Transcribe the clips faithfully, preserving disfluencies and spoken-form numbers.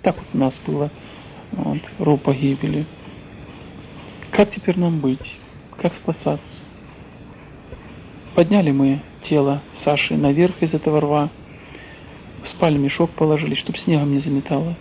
Так вот у нас было. Вот, ров погибели. Как теперь нам быть? Как спасаться? Подняли мы тело Саши наверх из этого рва, в спальный мешок положили, чтобы снегом не заметало.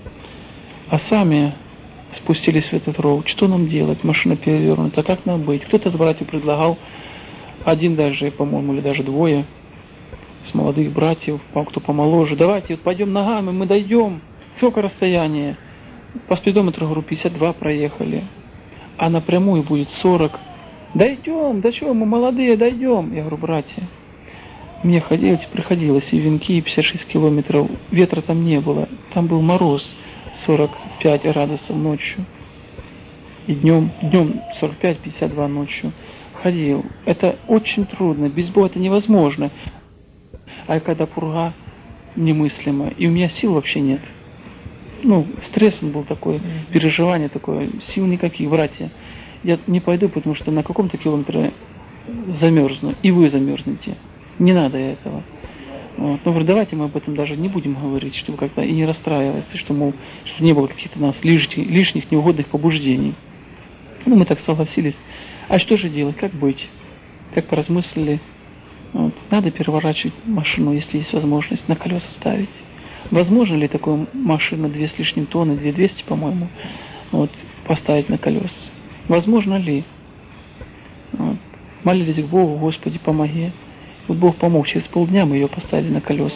А сами спустились в этот ров. Что нам делать? Машина перевернута. Как нам быть? Кто-то из братьев предлагал, один даже, по-моему, или даже двое, с молодых братьев, кто помоложе. Давайте вот пойдем ногами, мы дойдем. Сколько расстояние? По спидометру, говорю, пятьдесят два проехали. А напрямую будет сорок. Дойдем, да что, мы молодые, дойдем. Я говорю, братья, мне ходилось, приходилось и венки, и пятьдесят шесть километров. Ветра там не было. Там был мороз сорок пять градусов ночью. И днем, днем сорок пять - пятьдесят два ночью. Ходил. Это очень трудно. Без Бога это невозможно. А когда пурга немыслима, и у меня сил вообще нет. Ну, стресс был такой, переживание такое, сил никаких, братья. Я не пойду, потому что на каком-то километре замерзну, и вы замерзнете. Не надо этого. Вот. Но говорю, давайте мы об этом даже не будем говорить, чтобы как-то и не расстраиваться, что, мол, чтобы не было каких-то у нас лишних, лишних неугодных побуждений. Ну, мы так согласились. А что же делать, как быть? Как поразмыслили? Вот. Надо переворачивать машину, если есть возможность, на колеса ставить. Возможно ли такую машину, две с лишним тонны, две двести, по-моему, вот, поставить на колеса? Возможно ли? Вот. Молились к Богу, Господи, помоги. Вот Бог помог. Через полдня мы ее поставили на колеса.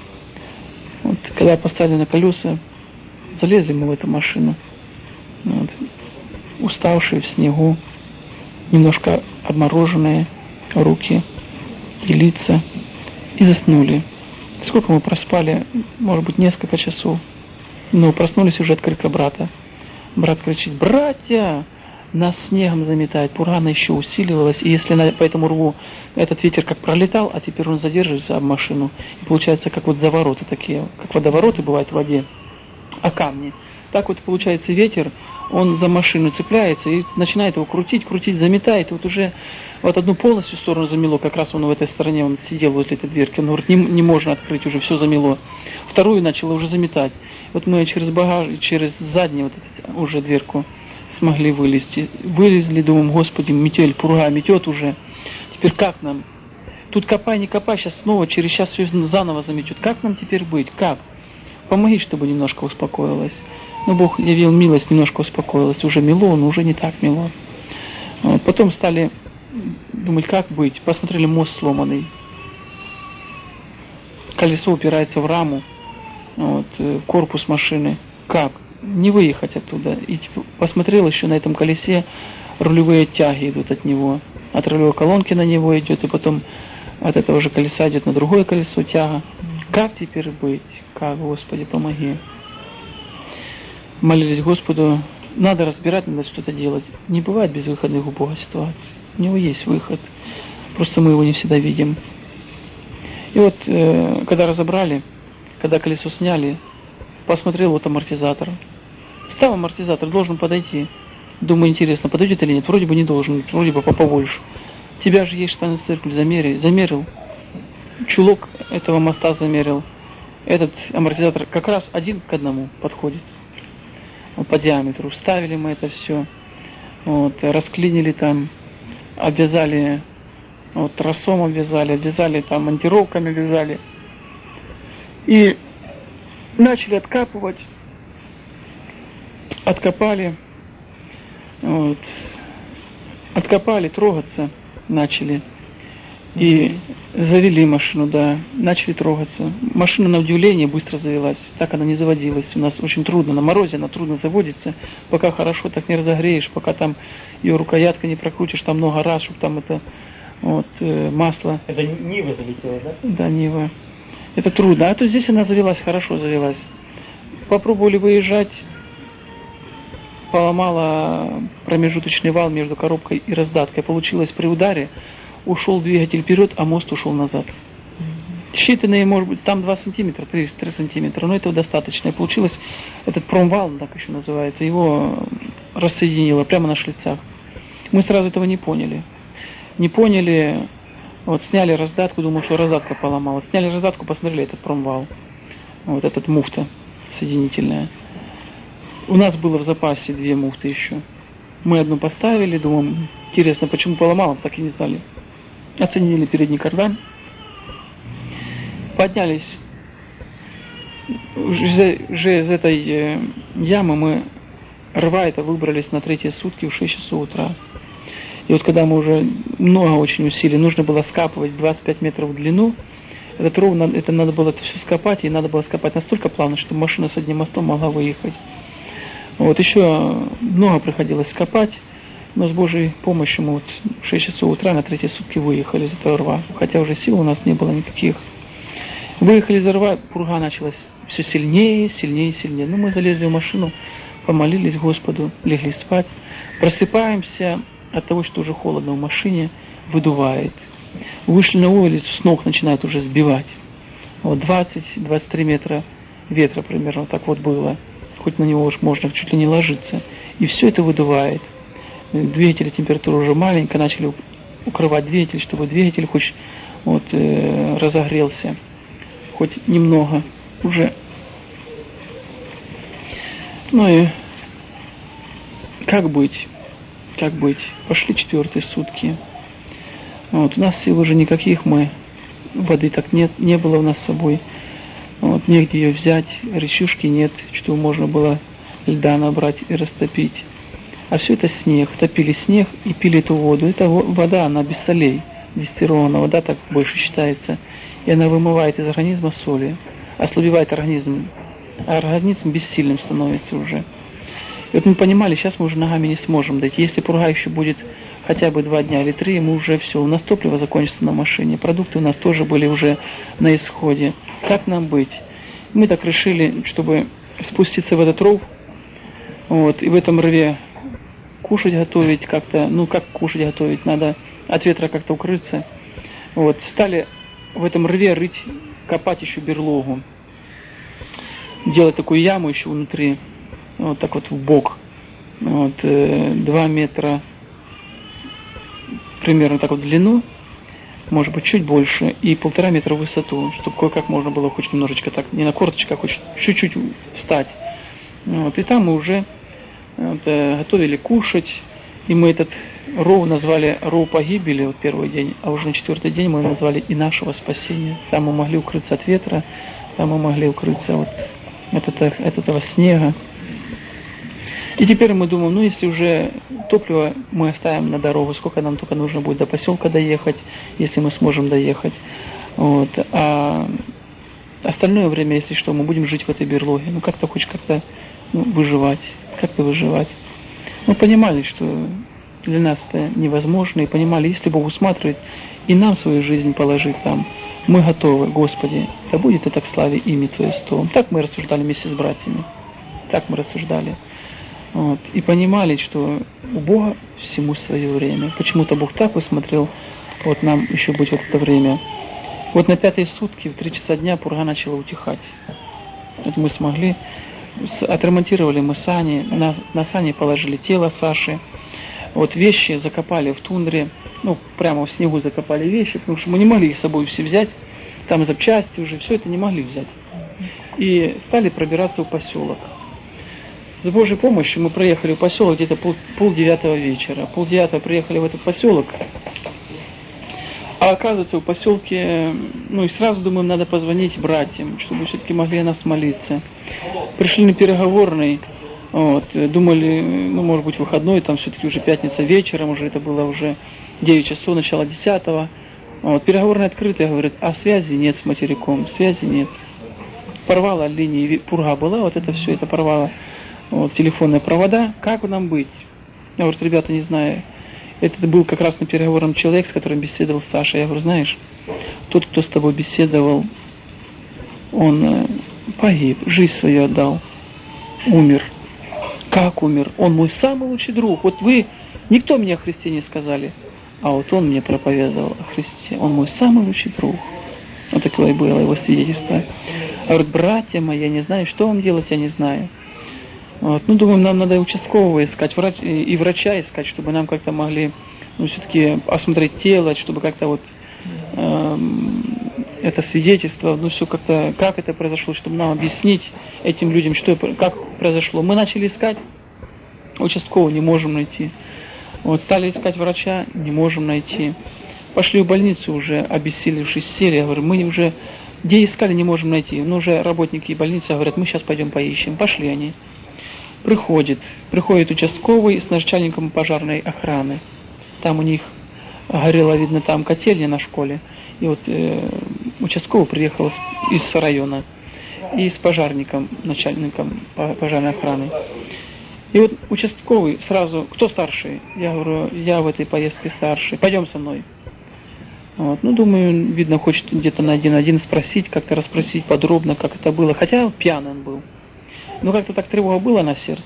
Вот. Когда поставили на колеса, залезли мы в эту машину. Вот. Уставшие в снегу, немножко обмороженные руки и лица. И заснули. Сколько мы проспали? Может быть, несколько часов. Но проснулись уже от крика брата. Брат кричит: братья! Нас снегом заметает, пурга еще усиливалась, и если на, по этому рву этот ветер как пролетал, а теперь он задерживается об машину, и получается как вот завороты такие, как водовороты бывают в воде, а камни. Так вот получается ветер, он за машину цепляется и начинает его крутить, крутить, заметает, и вот уже вот одну полностью сторону замело, как раз он в этой стороне, он сидел возле этой дверки, он говорит, не, не можно открыть, уже все замело. Вторую начало уже заметать. Вот мы через багаж, через заднюю вот эту, уже дверку смогли вылезти. Вылезли, думаем, Господи, метель, пурга метет уже. Теперь как нам? Тут копай, не копай, сейчас снова, через час все заново заметет. Как нам теперь быть? Как? Помоги, чтобы немножко успокоилась. Ну, Бог явил милость, немножко успокоилась. Уже мело, но уже не так мело. Вот. Потом стали думать, как быть. Посмотрели, мост сломанный. Колесо упирается в раму. Вот, корпус машины. Как? Не выехать оттуда. И типа, посмотрел еще на этом колесе, рулевые тяги идут от него. От рулевой колонки на него идет, и потом от этого же колеса идет на другое колесо тяга. Как теперь быть? Как, Господи, помоги. Молились Господу. Надо разбирать, надо что-то делать. Не бывает безвыходных у Бога ситуаций. У него есть выход. Просто мы его не всегда видим. И вот, э, когда разобрали, когда колесо сняли, посмотрел вот амортизатор. Стал амортизатор, должен подойти. Думаю, интересно, подойдет или нет. Вроде бы не должен, вроде бы побольше. Тебя же есть штаны циркуль, замерил. Замерил. Чулок этого моста замерил. Этот амортизатор как раз один к одному подходит. Вот, по диаметру. Вставили мы это все. Вот, расклинили там. Обвязали. Вот, тросом обвязали. Обвязали там, монтировками обвязали. И начали откапывать. Откопали. Вот. Откопали, трогаться начали. И завели машину, да. Начали трогаться. Машина, на удивление, быстро завелась. Так она не заводилась. У нас очень трудно. На морозе она трудно заводится. Пока хорошо так не разогреешь, пока там ее рукоятка не прокрутишь, там много раз, чтобы там это вот, э, масло. Это Нива залетела, да? Да, Нива. Это трудно. А то здесь она завелась, хорошо завелась. Попробовали выезжать. Поломала промежуточный вал между коробкой и раздаткой. Получилось при ударе. Ушел двигатель вперед, а мост ушел назад. Считанные, может быть, там два сантиметра, три сантиметра, но этого достаточно. И получилось, этот промвал, так еще называется, его рассоединило прямо на шлицах. Мы сразу этого не поняли. Не поняли, вот сняли раздатку, думал, что раздатка поломалась. Сняли раздатку, посмотрели этот промвал. Вот этот муфта соединительная. У нас было в запасе две муфты еще. Мы одну поставили, думаем, интересно, почему поломало, так и не знали. Оценили передний кардан. Поднялись уже из этой ямы, мы рва это выбрались на третьи сутки в шесть часов утра. И вот когда мы уже много очень усилий, нужно было скапывать двадцать пять метров в длину, этот ров, это надо было это все скопать, и надо было скопать настолько плавно, чтобы машина с одним мостом могла выехать. Вот еще много приходилось скопать, но с Божьей помощью мы вот в шесть часов утра на третьи сутки выехали из этого рва, хотя уже сил у нас не было никаких. Выехали из рва, пурга началась все сильнее, сильнее, сильнее. Ну, мы залезли в машину, помолились Господу, легли спать. Просыпаемся от того, что уже холодно в машине, выдувает. Вышли на улицу, с ног начинает уже сбивать. Вот двадцать-двадцать три метра ветра примерно, так вот было. Хоть на него уж можно чуть ли не ложиться. И все это выдувает. Двигатель, температура уже маленькая, начали укрывать двигатель, чтобы двигатель хоть вот, э, разогрелся, хоть немного уже. Ну и как быть? Как быть? Пошли четвертые сутки. Вот, у нас сил уже никаких, мы воды так нет, не было у нас с собой. Вот, негде ее взять, речушки нет, что можно было льда набрать и растопить. А все это снег. Топили снег и пили эту воду. Эта вода, она без солей, дистиллированная вода так больше считается. И она вымывает из организма соли, ослабевает организм. А организм бессильным становится уже. И вот мы понимали, сейчас мы уже ногами не сможем дойти. Если пурга еще будет хотя бы два дня или три, мы уже все, у нас топливо закончится на машине, продукты у нас тоже были уже на исходе. Как нам быть? Мы так решили, чтобы спуститься в этот ров, вот, и в этом рве кушать готовить как-то, ну как кушать готовить, надо от ветра как-то укрыться. Вот, стали в этом рве рыть, копать еще берлогу, делать такую яму еще внутри, вот так вот в бок, вот, э, два метра примерно так вот в длину, может быть чуть больше, и полтора метра в высоту, чтобы кое-как можно было хоть немножечко так, не на корточках, хоть чуть-чуть встать. Вот, и там мы уже вот, э, готовили кушать, и мы этот ров назвали ров погибели, вот первый день, а уже на четвертый день мы назвали и нашего спасения. Там мы могли укрыться от ветра, там мы могли укрыться вот от, этого, от этого снега. И теперь мы думаем, ну если уже топливо мы оставим на дорогу, сколько нам только нужно будет до поселка доехать, если мы сможем доехать. Вот. А остальное время, если что, мы будем жить в этой берлоге. Ну как-то хоть как-то ну, выживать, как-то выживать. Мы понимали, что для нас это невозможно, и понимали, если Бог усматривает и нам свою жизнь положить там, мы готовы, Господи, да будет это к славе имя Твое столом. Так мы рассуждали вместе с братьями. Так мы рассуждали. Вот. И понимали, что у Бога всему свое время. Почему-то Бог так усмотрел вот нам еще быть в это время. Вот на пятые сутки, в три часа дня пурга начала утихать. Вот мы смогли, отремонтировали мы сани, на, на сани положили тело Саши. Вот вещи закопали в тундре, ну прямо в снегу закопали вещи, потому что мы не могли их с собой все взять. Там запчасти уже, все это не могли взять. И стали пробираться в поселок. С Божьей помощью мы проехали в поселок где-то пол, пол девятого вечера. Пол девятого приехали в этот поселок. А оказывается, в поселке, ну и сразу думаем, надо позвонить братьям, чтобы все-таки могли о нас молиться. Пришли на переговорный, вот, думали, ну может быть выходной, там все-таки уже пятница вечером, уже это было уже девять часов, начало десятого. Вот, переговорный открытый, говорит, а связи нет с материком, связи нет. Порвала линии, пурга была, вот это все, это порвало. Вот, телефонные провода, как нам быть? Я говорю, ребята, не знаю. Это был как раз на переговорном человек, с которым беседовал Саша. Я говорю, знаешь, тот, кто с тобой беседовал, он э, погиб, жизнь свою отдал, умер. Как умер? Он мой самый лучший друг. Вот вы, никто мне о Христе не сказали, а вот он мне проповедовал о Христе. Он мой самый лучший друг. Вот такое было его свидетельство. А говорит, братья мои, я не знаю, что вам делать, я не знаю. Вот. Ну, думаем, нам надо участкового искать, врач, и врача искать, чтобы нам как-то могли, ну, все-таки осмотреть тело, чтобы как-то вот, эм, это свидетельство, ну все как-то, как это произошло, чтобы нам объяснить этим людям, что, как произошло. Мы начали искать участкового, не можем найти. Вот, стали искать врача, не можем найти. Пошли в больницу уже, обессилевшись, сели, я говорю, мы уже, где искали, не можем найти. Но уже работники больницы говорят, мы сейчас пойдем поищем. Пошли они. Приходит, приходит участковый с начальником пожарной охраны. Там у них горела, видно, там котельня на школе. И вот э, участковый приехал из района и с пожарником, начальником пожарной охраны. И вот участковый сразу, кто старший? Я говорю, я в этой поездке старший, пойдем со мной. Вот. Ну, думаю, видно, хочет где-то на один-один спросить, как-то расспросить подробно, как это было. Хотя пьяный он был. Но как-то так тревога была на сердце.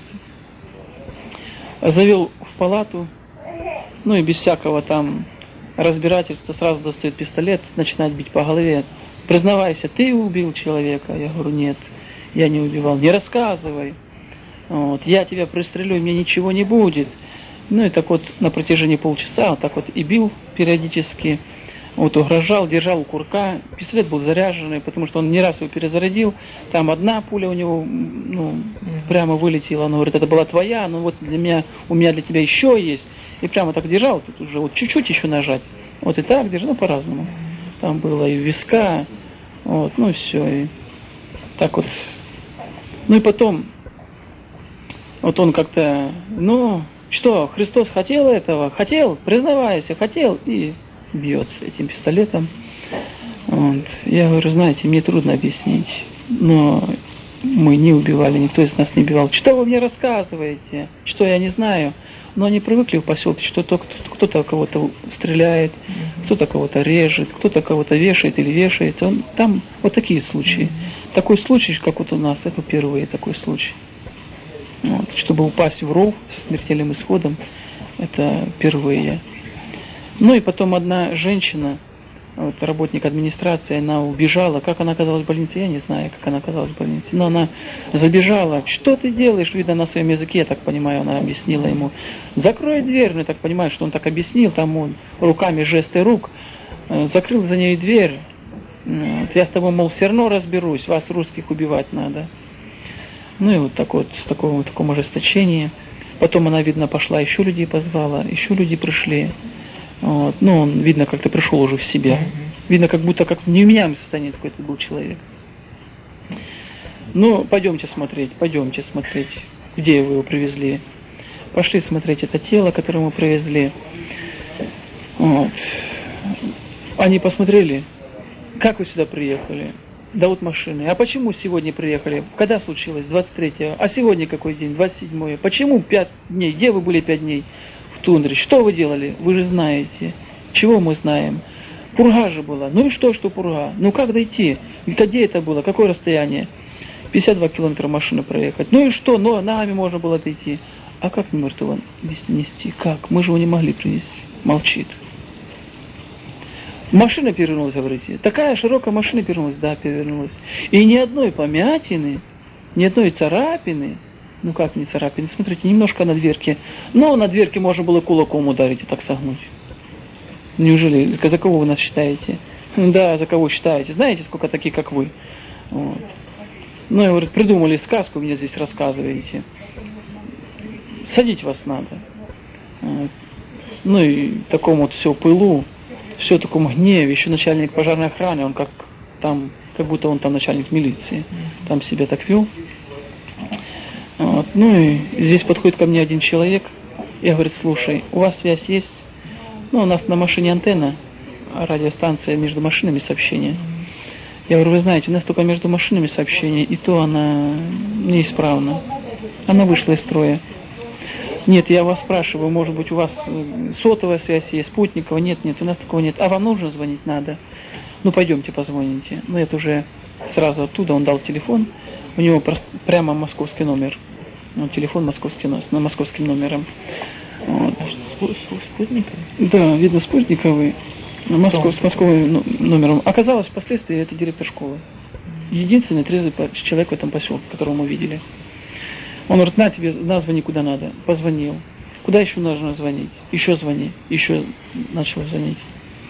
Завел в палату, ну и без всякого там разбирательства сразу достает пистолет, начинает бить по голове. Признавайся, ты убил человека? Я говорю, нет, я не убивал. Не рассказывай. Вот, я тебя пристрелю, мне ничего не будет. Ну и так вот на протяжении полчаса вот так вот и бил периодически. Вот угрожал, держал у курка. Пистолет был заряженный, потому что он не раз его перезарядил. Там одна пуля у него ну, прямо вылетела. Он говорит, это была твоя, но вот для меня, у меня для тебя еще есть. И прямо так держал, тут уже вот чуть-чуть еще нажать. Вот и так держал, ну по-разному. Там было и виска, вот, ну и все. И так вот. Ну и потом, вот он как-то, ну, что, Христос хотел этого? Хотел, признавайся, хотел. И бьет этим пистолетом. Вот. Я говорю, знаете, мне трудно объяснить, но мы не убивали, никто из нас не убивал. Что вы мне рассказываете? Что я не знаю? Но они привыкли в поселке, что кто-то кого-то стреляет, кто-то кого-то режет, кто-то кого-то вешает или вешает. Он, там вот такие случаи. Такой случай, как вот у нас, это впервые такой случай. Вот. Чтобы упасть в ров с смертельным исходом, это впервые. Ну и потом одна женщина, вот, работник администрации, она убежала. Как она оказалась в больнице, я не знаю, как она оказалась в больнице. Но она забежала. Что ты делаешь? Видно, на своем языке, я так понимаю, она объяснила ему. Закрой дверь. Ну, я так понимаю, что он так объяснил. Там он руками, жесты рук. Закрыл за ней дверь. Вот, я с тобой, мол, все равно разберусь. Вас, русских, убивать надо. Ну и вот так вот, с такого, таком ожесточении. Потом она, видно, пошла, еще людей позвала. Еще люди пришли. Вот. Ну, он, видно, как-то пришел уже в себя. Mm-hmm. Видно, как будто как в невменяемом состоянии какой-то был человек. Ну, пойдемте смотреть, пойдемте смотреть, где вы его привезли. Пошли смотреть это тело, которое мы привезли. Вот. Они посмотрели, как вы сюда приехали. Да вот машины. А почему сегодня приехали? Когда случилось? двадцать третьего. А сегодня какой день? двадцать седьмого. Почему пять дней? Где вы были пять дней? Тундре. Что вы делали? Вы же знаете. Чего мы знаем? Пурга же была. Ну и что, что пурга? Ну как дойти? Где это было? Какое расстояние? пятьдесят два километра машины проехать. Ну и что? Ну, ногами можно было дойти. А как мертвого нести? Как? Мы же его не могли принести. Молчит. Машина перевернулась, говорите. Такая широкая машина перевернулась. Да, перевернулась. И ни одной помятины, ни одной царапины. Ну как не царапины? Смотрите, немножко на дверке. Но на дверке можно было кулаком ударить и так согнуть. Неужели? За кого вы нас считаете? Да, за кого считаете? Знаете, сколько таких, как вы? Вот. Ну, я говорю, придумали сказку, мне здесь рассказываете. Садить вас надо. Вот. Ну и такому вот все пылу, все такому гневе. Еще начальник пожарной охраны, он как там, как будто он там начальник милиции. Там себя так вел. Вот. Ну и здесь подходит ко мне один человек и говорит, слушай, у вас связь есть? Ну, у нас на машине антенна, радиостанция между машинами сообщения. Я говорю, вы знаете, у нас только между машинами сообщения, и то она неисправна. Она вышла из строя. Нет, я вас спрашиваю, может быть, у вас сотовая связь есть, спутниковая? Нет, нет, у нас такого нет. А вам нужно звонить? Надо. Ну, пойдемте, позвоните. Ну, это уже сразу оттуда он дал телефон. У него просто, прямо московский номер. Ну, телефон московский, с московским номером. Вот. Спутниковый? Да, видно, спутниковый. Москов, с московым номером. Оказалось, впоследствии это директор школы. Единственный трезвый человек в этом поселке, которого мы видели. Он говорит, на тебе, на, звони куда надо. Позвонил. Куда еще нужно звонить? Еще звони. Еще начал звонить.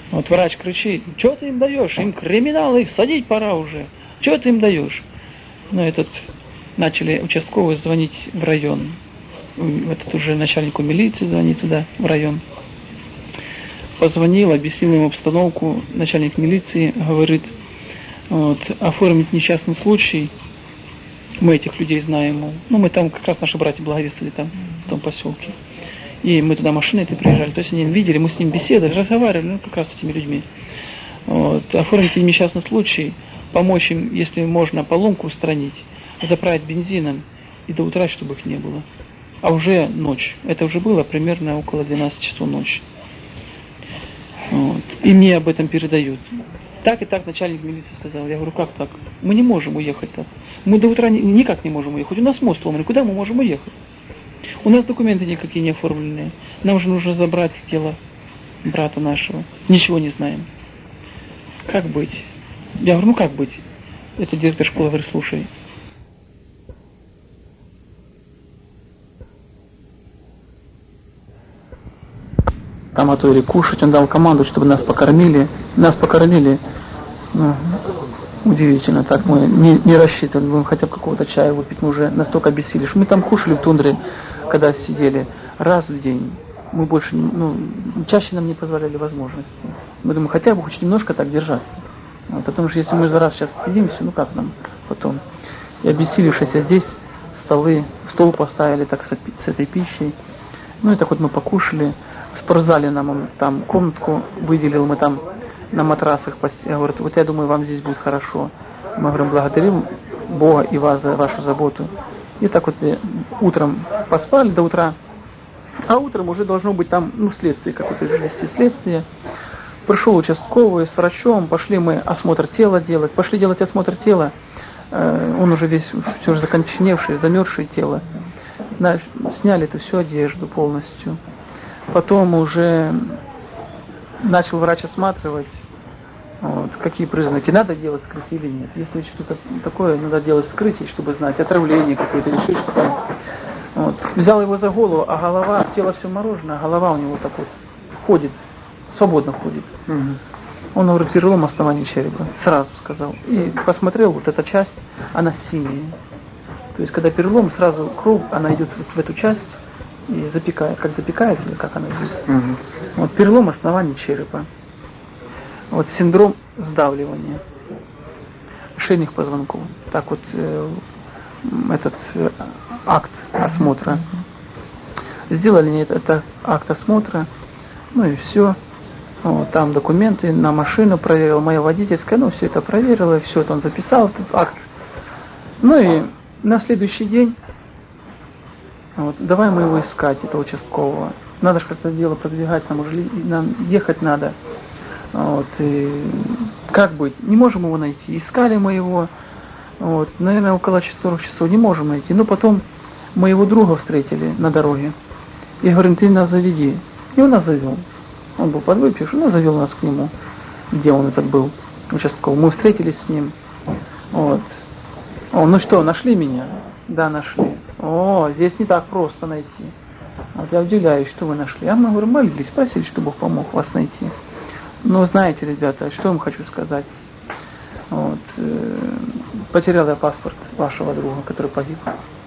Вот врач кричит, что ты им даешь? Им криминал, их садить пора уже. Что ты им даешь? Ну, этот, начали участковые звонить в район. Этот уже начальнику милиции звонит туда, в район. Позвонил, объяснил ему обстановку. Начальник милиции говорит, вот, оформить несчастный случай. Мы этих людей знаем. Ну, мы там, как раз наши братья благовествовали там, в том поселке. И мы туда машиной это приезжали. То есть они видели, мы с ним беседовали, разговаривали, ну, как раз с этими людьми. Вот. Оформить им несчастный случай, помочь им, если можно, поломку устранить, заправить бензином и до утра, чтобы их не было. А уже ночь. Это уже было примерно около двенадцати часов ночи. Вот. И мне об этом передают. Так и так начальник милиции сказал. Я говорю, как так? Мы не можем уехать так. Мы до утра никак не можем уехать. У нас мост сломанный. Куда мы можем уехать? У нас документы никакие не оформленные. Нам же нужно забрать тело брата нашего. Ничего не знаем. Как быть? Я говорю, ну как быть? Это директор школы говорит, слушай. Там готовили кушать, он дал команду, чтобы нас покормили. Нас покормили. Ну, удивительно, так мы не, не рассчитывали, мы хотя бы какого-то чая выпить, мы уже настолько обессилели. Мы там кушали в тундре, когда сидели, раз в день. Мы больше, ну, чаще нам не позволяли возможности. Мы думаем, хотя бы хоть немножко так держаться. Вот, потому что если мы за раз сейчас сидимся, ну как нам потом? И обессилившись здесь, столы, стол поставили так с, с этой пищей. Ну и так вот мы покушали. В спортзале нам он там комнатку выделил, мы там на матрасах. Я говорю, вот я думаю, вам здесь будет хорошо. Мы говорим, благодарим Бога и вас за вашу заботу. И так вот утром поспали до утра. А утром уже должно быть там, ну, следствие, какое-то вести следствие. Пришел участковый с врачом, пошли мы осмотр тела делать. Пошли делать осмотр тела. Он уже весь, все уже закоченевшее, замерзшее тело. Сняли эту всю одежду полностью. Потом уже начал врач осматривать, вот, какие признаки. Надо делать вскрытие или нет. Если что-то такое, надо делать вскрытие, чтобы знать, отравление какое-то или что-то там. Вот. Взял его за голову, а голова, тело все мороженое, а голова у него так вот ходит, свободно ходит. Угу. Он говорит, перелом основания черепа. Сразу сказал. И посмотрел, вот эта часть, она синяя. То есть, когда перелом, сразу кровь, она идет в эту часть, и запекает, как запекает, или как она здесь. Угу. Вот перелом основания черепа. Вот синдром сдавливания шейных позвонков. Так вот э, этот э, акт осмотра. Сделали мне это, это акт осмотра, ну и все. Вот, там документы на машину проверил, моя водительская, ну все это проверила, все это он записал, этот акт. Ну и на следующий день вот, давай мы его искать, этого участкового. Надо же как-то дело продвигать, нам уже нам ехать надо. Вот, и как быть? Не можем его найти. Искали мы его, вот, наверное, около четырёх часов, не можем найти. Но потом моего друга встретили на дороге. И говорим, ты нас заведи. И он нас завел. Он был подвыпивший, но завел нас к нему, где он этот был, участковый. Мы встретились с ним. Вот. О, ну что, нашли меня? Да, нашли. О, здесь не так просто найти. Вот я удивляюсь, что вы нашли. А мы, говорю, молились, просили, чтобы Бог помог вас найти. Ну, знаете, ребята, что я вам хочу сказать. Вот, э, потерял я паспорт вашего друга, который погиб.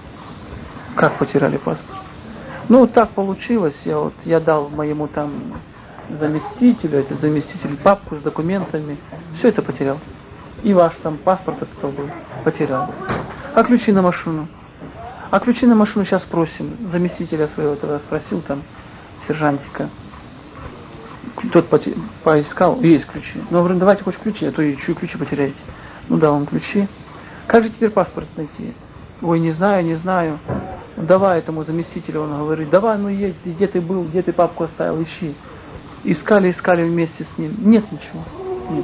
Как потеряли паспорт? Ну, вот так получилось. Я, вот, я дал моему там заместителю, этот заместитель, папку с документами. Все это потерял. И ваш там паспорт этот был. Потерял. А ключи на машину? А ключи на машину сейчас просим. Заместителя своего тогда спросил там, сержантика. Тот поискал, есть ключи. Ну, говорю, давайте хоть ключи, а то и чуть ключи потеряете. Ну, дал вам ключи. Как же теперь паспорт найти? Ой, не знаю, не знаю. Давай этому заместителю, он говорит, давай, ну едь, где ты был, где ты папку оставил, ищи. Искали, искали вместе с ним. Нет ничего. Нет.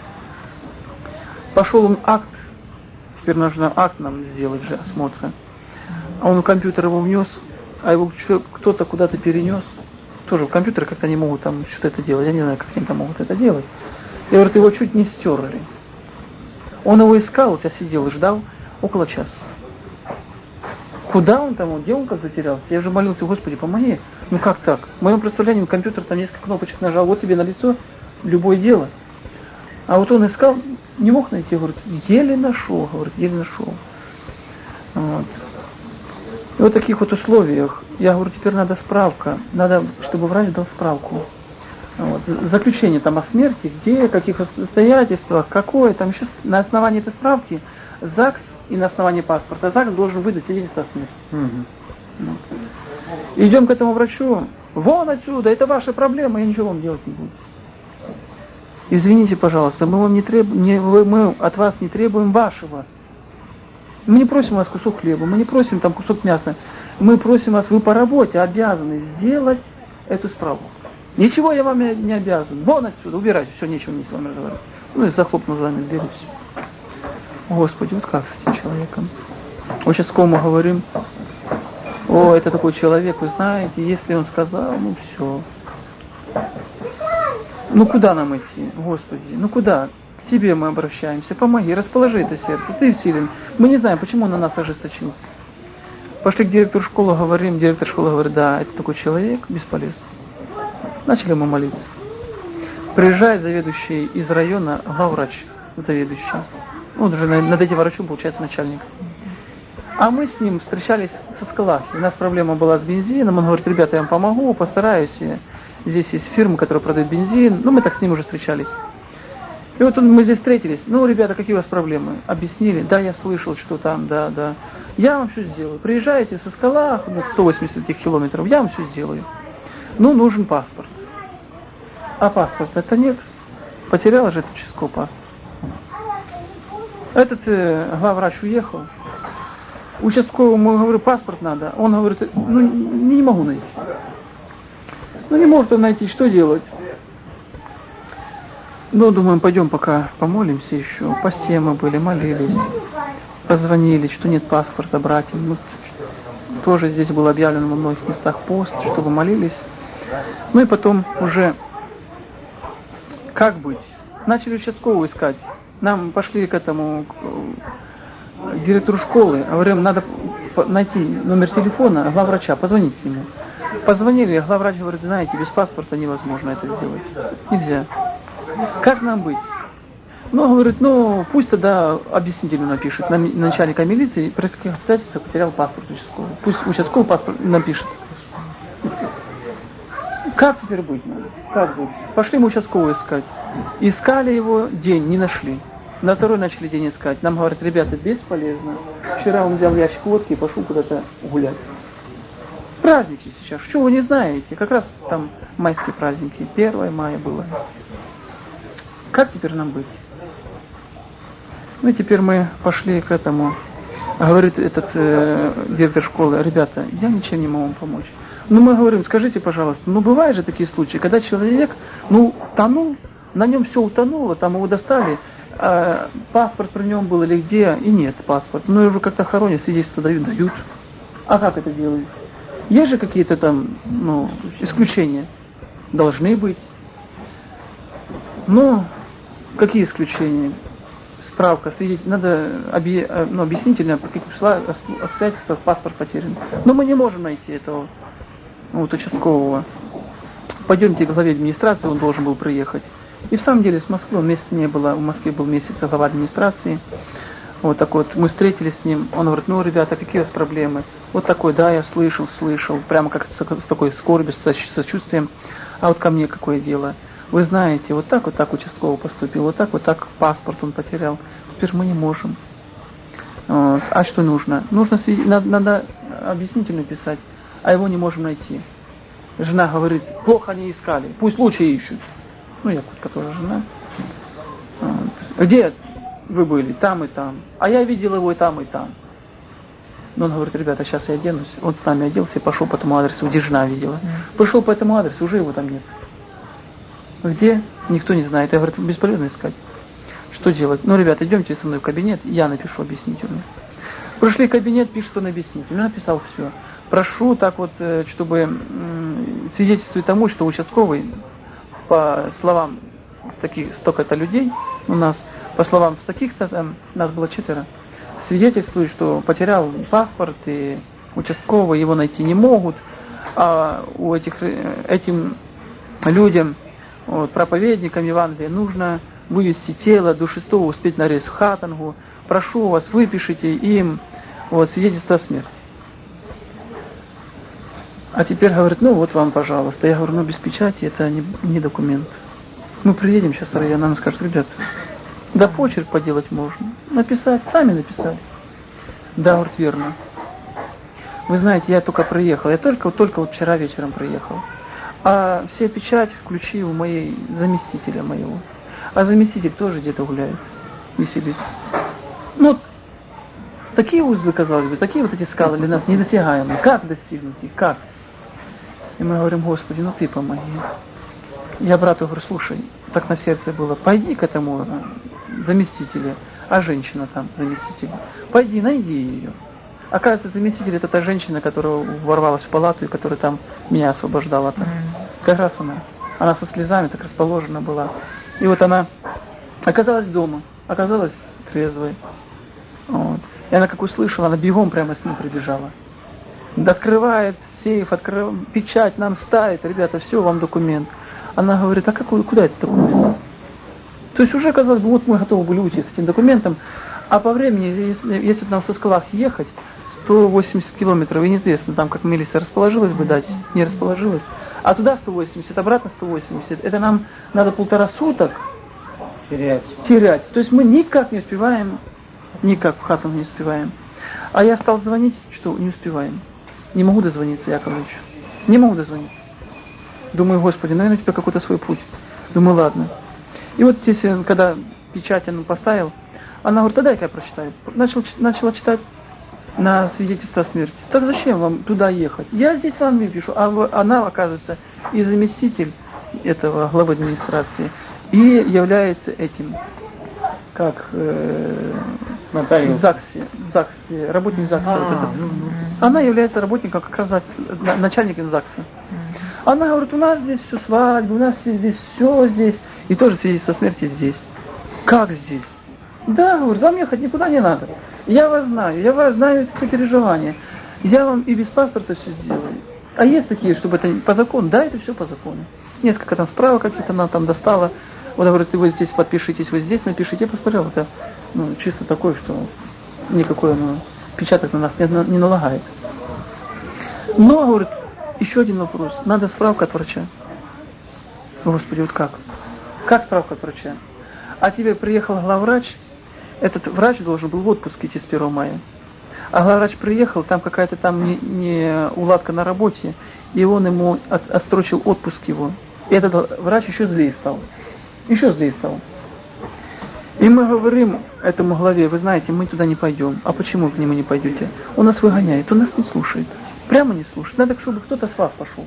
Пошел он акт. Теперь нужно акт нам сделать же, осмотра. А он в компьютер его внес, а его кто-то куда-то перенес. Тоже в компьютере как-то не могут там что-то это делать. Я не знаю, как они там могут это делать. И говорит, его чуть не стерли. Он его искал, вот я сидел и ждал около часа. Куда он там, где он как затерялся? Я же молился, Господи, помоги. Ну как так? В моем представлении компьютер там несколько кнопочек нажал, вот тебе на лицо, любое дело. А вот он искал, не мог найти, говорит, еле нашел, говорит, еле нашел. Вот. И вот в таких вот условиях, я говорю, теперь надо справка, надо, чтобы врач дал справку. Вот. Заключение там о смерти, где, каких обстоятельствах, какое, там еще на основании этой справки ЗАГС и на основании паспорта ЗАГС должен выдать свидетельство о смерти. Угу. Вот. Идем к этому врачу, вон отсюда, это ваша проблема, я ничего вам делать не буду. Извините, пожалуйста, мы, вам не треб... не... мы от вас не требуем вашего. Мы не просим вас кусок хлеба, мы не просим там кусок мяса. Мы просим вас, вы по работе обязаны сделать эту справку. Ничего я вам не обязан. Вон отсюда, убирайте, все, нечего мне с вами разговаривать. Ну и захлопнул за вами дверь, и все. Господи, вот как с этим человеком? Вот сейчас кому говорим, о, это такой человек, вы знаете, если он сказал, ну все. Ну куда нам идти, Господи, ну куда? К Тебе мы обращаемся, помоги, расположи это сердце, Ты всилен. Мы не знаем, почему он на нас ожесточился. Пошли к директору школы, говорим, директор школы говорит, да, это такой человек, бесполезно. Начали мы молиться. Приезжает заведующий из района, главврач заведующий. Он уже над этим врачом, получается, начальник. А мы с ним встречались со Скалахи. У нас проблема была с бензином, он говорит, ребята, я вам помогу, постараюсь. Здесь есть фирма, которая продает бензин. Ну, мы так с ним уже встречались. И вот он, мы здесь встретились. Ну, ребята, какие у вас проблемы? Объяснили. Да, я слышал, что там, да, да. Я вам все сделаю. Приезжаете со Скалах, ну, сто восемьдесят километров, я вам все сделаю. Ну, нужен паспорт. А паспорта это нет. Потерял же этот участковый паспорт. Этот э, главврач уехал. Участковому говорю, паспорт надо. Он говорит, ну, не могу найти. Ну, не может он найти, что делать? Ну, думаем, пойдем пока помолимся еще. В посте мы были, молились, позвонили, что нет паспорта братьям. Ну, тоже здесь было объявлено во многих местах пост, чтобы молились. Ну и потом уже, как быть? Начали участкового искать. Нам пошли к этому, к директору школы. Говорим, надо найти номер телефона главврача, позвонить ему. Позвонили, главврач говорит, знаете, без паспорта невозможно это сделать. Нельзя. Как нам быть? Ну, говорит, ну, пусть тогда объяснительно напишет. На начальника милиции, при каких обстоятельствах потерял паспорт участковый. Пусть участковый паспорт напишет. Как теперь быть надо? Как быть? Пошли мы участкового искать. Искали его день, не нашли. На второй начали день искать. Нам говорят, ребята, бесполезно. Вчера он взял ящик водки и пошел куда-то гулять. Праздники сейчас. Что вы не знаете? Как раз там майские праздники. первое мая было. Как теперь нам быть? Ну и теперь мы пошли к этому. Говорит этот э, директор школы, ребята, я ничем не могу вам помочь. Ну мы говорим, скажите, пожалуйста, ну бывают же такие случаи, когда человек, ну, тонул, на нем все утонуло, там его достали, э, паспорт при нем был или где, и нет паспорта. Ну его как-то хоронят, свидетельство дают, дают. А как это делают? Есть же какие-то там, ну, исключения? Должны быть. Ну, какие исключения? Справка, свидетель, надо объ... ну, объяснительно, по каких обстоятельствах паспорт потерян. Но мы не можем найти этого вот, участкового. Пойдемте к главе администрации, он должен был приехать. И в самом деле с Москвы, он месяца не было, в Москве был месяц глава администрации. Вот так вот, мы встретились с ним, он говорит, ну, ребята, какие у вас проблемы? Вот такой, да, я слышал, слышал, прямо как с такой скорбью, с сочувствием. А вот ко мне какое дело? Вы знаете, вот так вот так участковый поступил, вот так вот так паспорт он потерял. Теперь мы не можем. Вот. А что нужно? Нужно надо, надо объяснительно писать, а его не можем найти. Жена говорит, плохо они искали, пусть лучше ищут. Ну, я которая жена. Вот. Где вы были? Там и там. А я видел его и там, и там. Но он говорит, ребята, сейчас я оденусь. Он с нами оделся и пошел по этому адресу, где жена видела. Пришел по этому адресу, уже его там нет. Где? Никто не знает. Я говорю, бесполезно искать. Что делать? Ну, ребята, идемте со мной в кабинет, я напишу объяснительную. Пришли в кабинет, пишет он объяснительную. Я написал все. Прошу так вот, чтобы свидетельствовать тому, что участковый, по словам таких, столько-то людей у нас, по словам таких-то, там, нас было четверо, свидетельствует, что потерял паспорт, и участковый его найти не могут, а у этих, этим людям вот, проповедникам Евангелия нужно вывести тело до шестого, успеть на рейс в Хатангу. Прошу вас, выпишите им вот, свидетельство о смерти. А теперь говорит, ну вот вам, пожалуйста. Я говорю, ну без печати это не, не документ. Мы приедем сейчас в район, нам скажут, ребята, да почерк поделать можно. Написать, сами написать. Да, говорит, верно. Вы знаете, я только приехал. Я только, только вот вчера вечером приехал. А все печать включи у моей заместителя моего. А заместитель тоже где-то гуляет, веселится. Ну, такие узлы, казалось бы, такие вот эти скалы для нас недосягаемые. Как достигнуть их? Как? И мы говорим, Господи, ну Ты помоги. Я брату говорю, слушай, так на сердце было, пойди к этому заместителю, а женщина там заместитель. Пойди, найди ее. Оказывается, заместитель это та женщина, которая ворвалась в палату и которая там меня освобождала. Так. Как раз она. Она со слезами так расположена была. И вот она оказалась дома, оказалась трезвой. Вот. И она как услышала, она бегом прямо с ним прибежала. Открывает сейф, открывает, печать нам ставит, ребята, все, вам документ. Она говорит, а какой, куда этот документ? То есть уже, казалось бы, вот мы готовы были уйти с этим документом, а по времени, если, если нам со скалах ехать, сто восемьдесят километров, и неизвестно, там как милиция расположилась бы дать, не расположилась. А туда сто восемьдесят, обратно сто восемьдесят. Это нам надо полтора суток терять. терять. То есть мы никак не успеваем, никак в хату не успеваем. А я стал звонить, что не успеваем. Не могу дозвониться, Яковлевич. Не могу дозвониться. Думаю, Господи, наверное, у тебя какой-то свой путь. Думаю, ладно. И вот здесь, когда печать он поставил, она говорит, а дай-ка я прочитаю. Начал, начала читать на свидетельство о смерти. Так зачем вам туда ехать? Я здесь вам не пишу. А она, оказывается, и заместитель этого главы администрации, и является этим, как э, в ЗАГСе, в ЗАГСе, работник ЗАГСа. А, вот этот. ну, ну. Она является работником как раз ЗАГСа, начальником ЗАГСа. Она говорит, у нас здесь все свадьба, у нас здесь все здесь. И тоже свидетельство о смерти здесь. Как здесь? Да, говорю, вам ехать никуда не надо. Я вас знаю, я вас знаю все переживания. Я вам и без паспорта все сделаю. А есть такие, чтобы это по закону? Да, это все по закону. Несколько там справок какие-то она там достала. Вот говорит, вы здесь подпишитесь, вы здесь напишите. Я посмотрел, это ну, чисто такое, что никакой ну, печаток на нас не, не налагает. Но, говорит, еще один вопрос. Надо справка от врача. Господи, вот как? Как справка от врача? А тебе приехал главврач, этот врач должен был в отпуск идти с первого мая. А главврач приехал, там какая-то там не, не уладка на работе, и он ему от, отстрочил отпуск его. И этот врач еще злее стал. Еще злее стал. И мы говорим этому главе, вы знаете, мы туда не пойдем. А почему вы к нему не пойдете? Он нас выгоняет, он нас не слушает. Прямо не слушает. Надо, чтобы кто-то с вас пошел.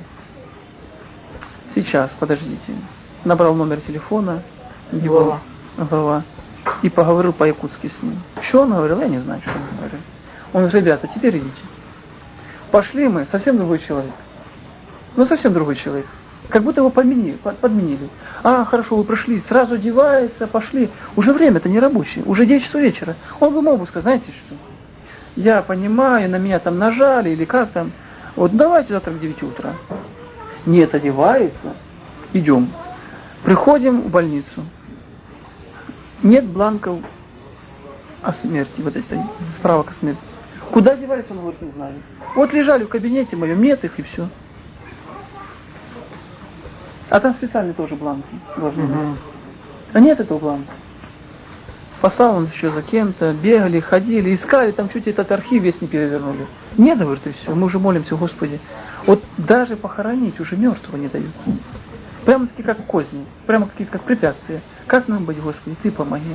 Сейчас, подождите. Набрал номер телефона его глава и поговорил по-якутски с ним. Что он говорил? Я не знаю, что он говорил. Он говорит, ребята, теперь идите. Пошли мы, совсем другой человек. Ну, совсем другой человек. Как будто его подменили, подменили. А, хорошо, вы пришли, сразу одевается, пошли. Уже время-то не рабочее, уже девять часов вечера. Он бы мог бы сказать, знаете что? Я понимаю, на меня там нажали или как там. Вот давайте завтра к девяти утра. Нет, одевается. Идем. Приходим в больницу. Нет бланков о смерти, вот этой справок о смерти. Куда девались, он говорит, не знаю. Вот лежали в кабинете моем, нет их и все. А там специальные тоже бланки должны быть. Угу. А нет этого бланка. Послал он еще за кем-то, бегали, ходили, искали, там чуть этот архив весь не перевернули. Нет, говорит, и все, мы уже молимся, Господи. Вот даже похоронить уже мертвого не дают. Прямо-таки как козни, прямо какие-то как препятствия. Как нам быть, Господи, Ты помоги.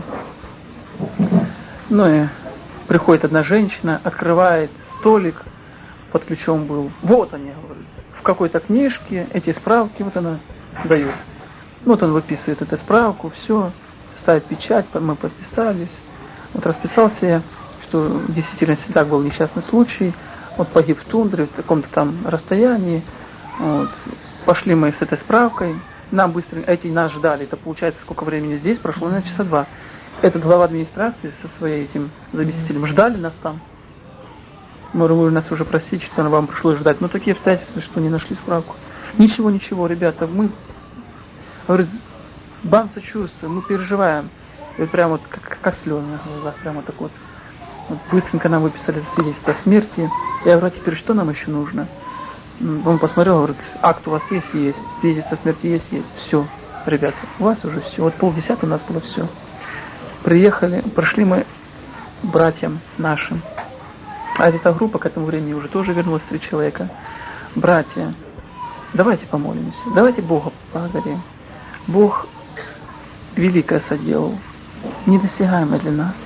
Ну и приходит одна женщина, открывает столик, под ключом был. Вот они, говорят, в какой-то книжке эти справки, вот она дает. Вот он выписывает эту справку, все, ставит печать, мы подписались. Вот расписался я, что в действительности так был несчастный случай. Вот погиб в тундре, в каком-то там расстоянии. Вот. Пошли мы с этой справкой. Нам быстро, эти нас ждали. Это получается, сколько времени здесь прошло, наверное, часа два. Этот глава администрации со своим этим заместителем ждали нас там. Мы говорим, нас уже просить, что вам пришлось ждать. Но такие обстоятельства, что не нашли справку. Ничего, ничего, ребята, мы Говорит, бан сочувствия, мы переживаем. И вот прямо вот как, как слезы на глазах, прямо так вот. Вот быстренько нам выписали свидетельство о смерти. Я говорю, а теперь что нам еще нужно? Он посмотрел, говорит, акт у вас есть? Есть. Свидетельство о смерти есть? Есть. Все, ребята, у вас уже все. Вот полдесятого у нас было все. Приехали, прошли мы братьям нашим. А эта группа к этому времени уже тоже вернулась, три человека. Братья, давайте помолимся, давайте Бога благодарим. Бог великое соделал, недосягаемое для нас.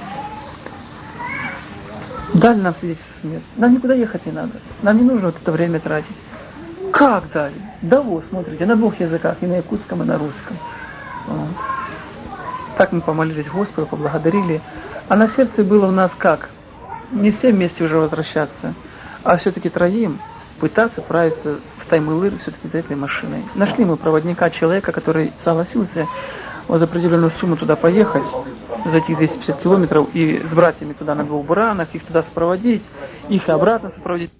Дали нам свидетельство смерти. Нам никуда ехать не надо. Нам не нужно вот это время тратить. Как дали? Да вот, смотрите, на двух языках, и на якутском, и на русском. Вот. Так мы помолились Господу, поблагодарили. А на сердце было у нас как? Не все вместе уже возвращаться, а все-таки троим пытаться правиться в Таймылыр все-таки за этой машиной. Нашли мы проводника, человека, который согласился вот за определенную сумму туда поехать, за этих двести пятьдесят километров, и с братьями туда на двух буранах, их туда сопроводить, их обратно сопроводить.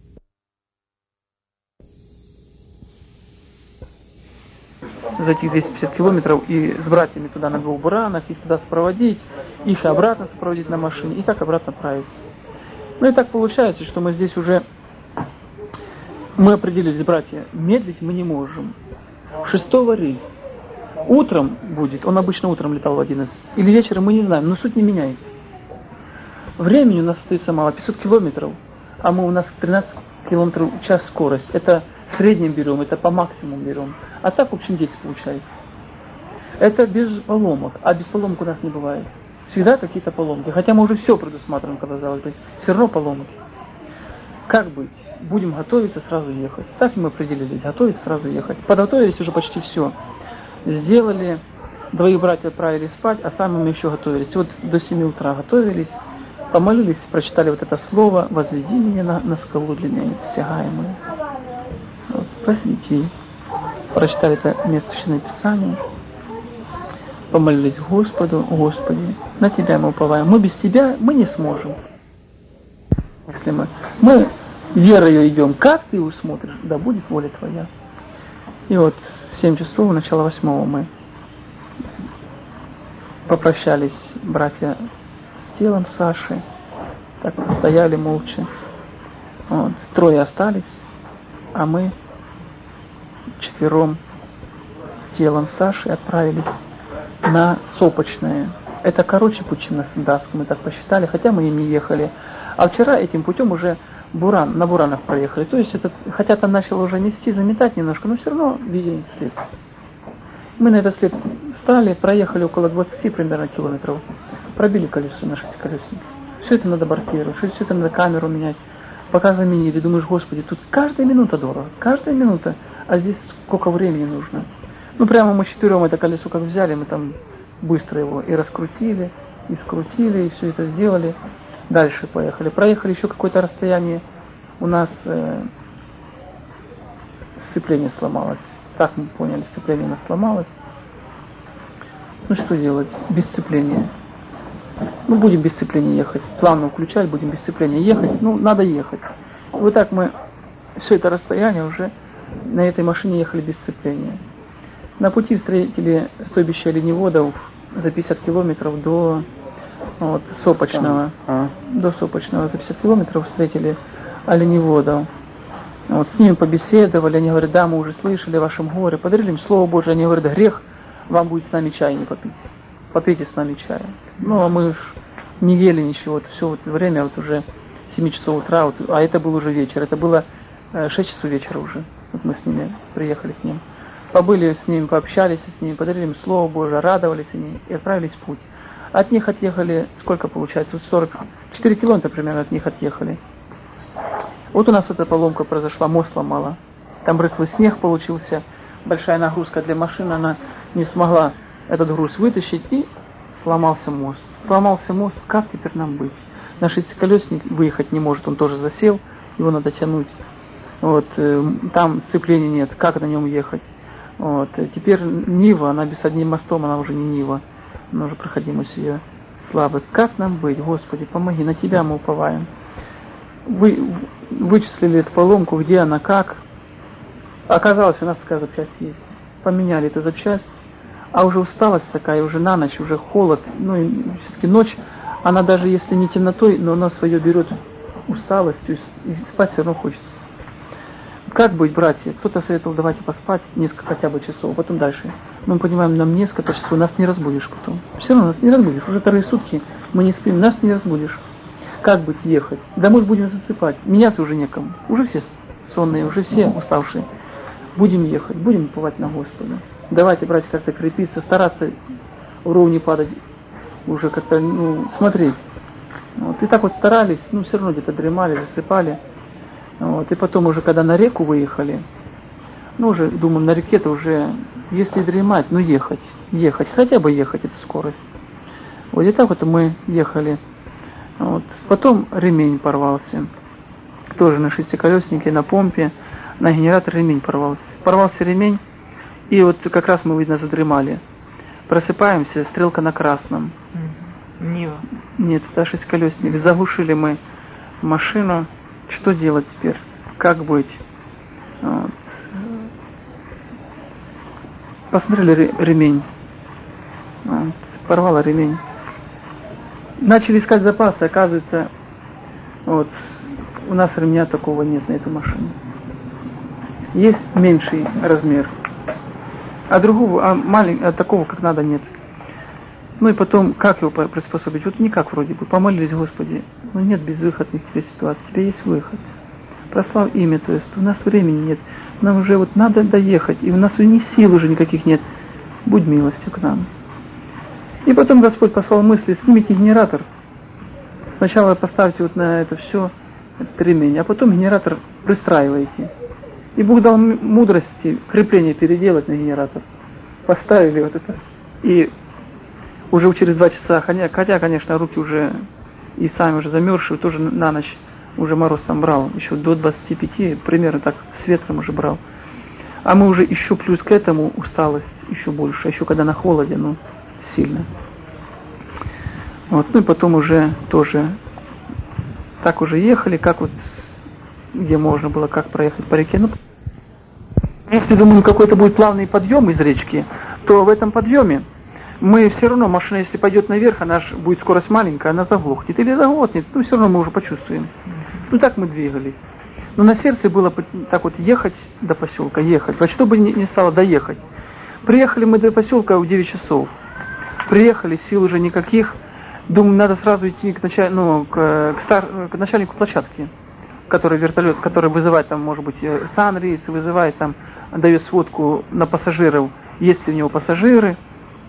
За этих двести пятьдесят километров, и с братьями туда на двух буранах, их туда сопроводить, их обратно сопроводить на машине, и так обратно отправиться. Ну и так получается, что мы здесь уже, мы определились, братья, медлить мы не можем. Шестого рейса. Утром будет, он обычно утром летал в одиннадцать, или вечером, мы не знаем, но суть не меняется. Времени у нас остается мало, пятьсот километров, а мы у нас тринадцать километров в час скорость. Это в среднем берем, это по максимуму берем. А так, в общем, десять получается. Это без поломок, а без поломок у нас не бывает. Всегда какие-то поломки. Хотя мы уже все предусматриваем, казалось бы, все равно поломки. Как быть? Будем готовиться, сразу ехать. Так мы определились, готовиться, сразу ехать. Подготовились уже почти все. Сделали, двоих братьев отправили спать, а сами мы еще готовились. Вот до семи утра готовились, помолились, прочитали вот это слово: «Возведи меня на, на скалу для меня недосягаемую». Вот, просвети. Прочитали это место Священного Писания. Помолились Господу: Господи, на Тебя мы уповаем. Мы без Тебя, мы не сможем. Если мы, мы верою идем, как Ты усмотришь, да будет воля Твоя. И вот в семь часов, начало восьмого, мы попрощались, братья, с телом Саши. Так стояли молча. Вот. Трое остались, а мы четвером с телом Саши отправились на Сопочное. Это короче путь, чем на Сандавском, мы так посчитали, хотя мы и не ехали. А вчера этим путем уже Буран, на Буранах проехали. То есть, этот, хотя там начало уже нести, заметать немножко, но все равно видели след. Мы на этот след стали, проехали около двадцати примерно километров, пробили колесо на шестиколесник. Все это надо бортировать, все это надо камеру менять. Пока заменили, думаешь, Господи, тут каждая минута дорого, каждая минута, а здесь сколько времени нужно. Ну, прямо мы четвером это колесо как взяли, мы там быстро его и раскрутили, и скрутили, и все это сделали. Дальше поехали. Проехали еще какое-то расстояние, у нас э, сцепление сломалось. Так мы поняли, сцепление у нас сломалось. Ну что делать? Без сцепления. Ну, будем без сцепления ехать. Плавно включать, будем без сцепления ехать. Ну, надо ехать. И вот так мы все это расстояние уже на этой машине ехали без сцепления. На пути встретили стойбище оленеводов за пятьдесят километров до вот, Сопочного. А. До Сопочного за пятьдесят километров встретили оленеводов. Вот, с ними побеседовали, они говорят, да, мы уже слышали о вашем горе, подарили им Слово Божие, они говорят, грех вам будет с нами чай не попить. Попейте с нами чая. Ну, а мы не ели ничего, вот, все вот время, вот уже семь часов утра, вот, а это был уже вечер, это было э, шесть часов вечера уже, вот мы с ними приехали к ним. Побыли с ними, пообщались с ними, подарили им Слово Божие, радовались они и отправились в путь. От них отъехали, сколько получается, сорок четыре километра примерно от них отъехали. Вот у нас эта поломка произошла, мост сломала. Там рыхлый снег получился, большая нагрузка для машины, она не смогла этот груз вытащить, и сломался мост. Сломался мост, как теперь нам быть? Наш шестиколесник выехать не может, он тоже засел, его надо тянуть. Вот, там сцепления нет, как на нем ехать? Вот, теперь Нива, она без одним мостом, она уже не Нива, она уже проходимость ее слабость. Как нам быть, Господи, помоги, на Тебя мы уповаем. Вы вычислили эту поломку, где она, как. Оказалось, у нас такая запчасть есть. Поменяли эту запчасть, А уже усталость такая, уже на ночь, уже холод, ну и все-таки ночь, она даже если не темнотой, но она свое берет усталостью, и спать все равно хочется. Как быть, братья? Кто-то советовал, давайте поспать несколько хотя бы часов, потом дальше. Мы понимаем, нам несколько часов, нас не разбудишь потом. Все равно нас не разбудишь, уже вторые сутки мы не спим, нас не разбудишь. Как быть, ехать? Домой будем засыпать, меняться уже некому, уже все сонные, уже все уставшие. Будем ехать, будем уповать на Господа. Давайте, братья, как-то крепиться, стараться в ров не падать, уже как-то, ну, смотреть. Вот. И так вот старались, ну, все равно где-то дремали, засыпали. Вот. И потом уже, когда на реку выехали, ну, уже, думаю, на реке-то уже, если дремать, ну, ехать, ехать, хотя бы ехать, это скорость. Вот и так вот мы ехали. Вот. Потом ремень порвался. Тоже на шестиколеснике, на помпе, на генератор ремень порвался. Порвался ремень, и вот как раз мы, видно, задремали. Просыпаемся, стрелка на красном. Нива. Нет, это шестиколесник. Заглушили мы машину. Что делать теперь? Как быть? Вот. Посмотрели ремень. Вот. Порвала ремень. Начали искать запасы. Оказывается, вот, у нас ремня такого нет на эту машину. Есть меньший размер. А другого, а маленького, а такого, как надо, нет. Ну и потом, как его приспособить? Вот никак вроде бы. Помолились, Господи, ну нет безвыходных ситуаций, у тебя есть выход. Прослав имя, то есть у нас времени нет. Нам уже вот надо доехать, и у нас ни сил уже никаких нет. Будь милостью к нам. И потом Господь послал мысли, снимите генератор. Сначала поставьте вот на это все, этот ремень, а потом генератор пристраиваете. И Бог дал мудрости крепление переделать на генератор. Поставили вот это. И уже через два часа, хотя, конечно, руки уже и сами уже замерзшие, тоже на ночь уже мороз там брал, еще до двадцати пяти, примерно так, с ветром уже брал. А мы уже еще плюс к этому усталость еще больше, еще когда на холоде, ну, сильно. Вот, ну и потом уже тоже так уже ехали, как вот, где можно было, как проехать по реке. Ну, если, думаю, какой-то будет плавный подъем из речки, то в этом подъеме мы все равно, машина, если пойдет наверх, она же будет скорость маленькая, она заглохнет. Или заглохнет, ну все равно мы уже почувствуем. Ну так мы двигались. Но на сердце было так вот ехать до поселка, ехать. Во что бы ни стало доехать. Приехали мы до поселка в девять часов. Приехали, сил уже никаких. Думаю, надо сразу идти к, началь... ну, к, к, стар... к начальнику площадки, который вертолет, который вызывает там, может быть, санрейс, вызывает там, дает сводку на пассажиров, есть ли у него пассажиры.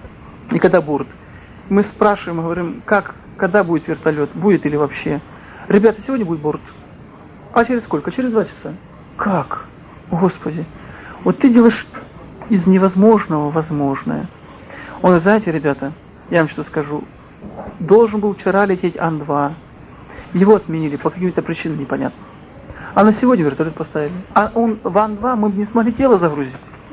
И когда борт. Мы спрашиваем, говорим, как, когда будет вертолет, будет или вообще. Ребята, сегодня будет борт. А через сколько? Через два часа. Как? Господи. Вот ты делаешь из невозможного возможное. Он, знаете, ребята, я вам что скажу. Должен был вчера лететь Ан два. Его отменили по каким-то причинам непонятно. А на сегодня вертолет поставили. А он в Ан два мы бы не смогли тело загрузить.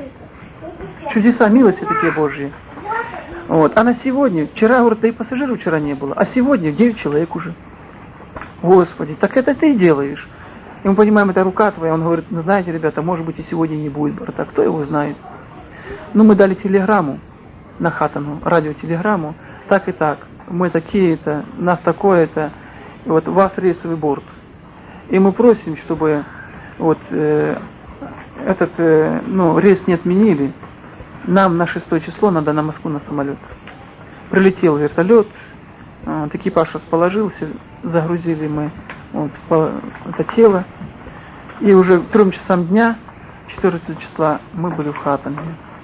Чудеса, милости такие Божьи. Вот. А на сегодня, вчера, говорит, да и пассажиров вчера не было, а сегодня девять человек уже. Господи, так это ты делаешь. И мы понимаем, это рука твоя. Он говорит, ну знаете, ребята, может быть и сегодня не будет борта, кто его знает. Ну мы дали телеграмму на Хатану, радиотелеграмму, так и так, мы такие-то, нас такое-то, вот у вас рейсовый борт. И мы просим, чтобы вот э, этот, э, ну, рейс не отменили. Нам на шестое число надо на Москву на самолет. Прилетел вертолет, вот, экипаж расположился, загрузили мы вот, по, это тело. И уже к трем часам дня, четырнадцатого числа, мы были в Хатане.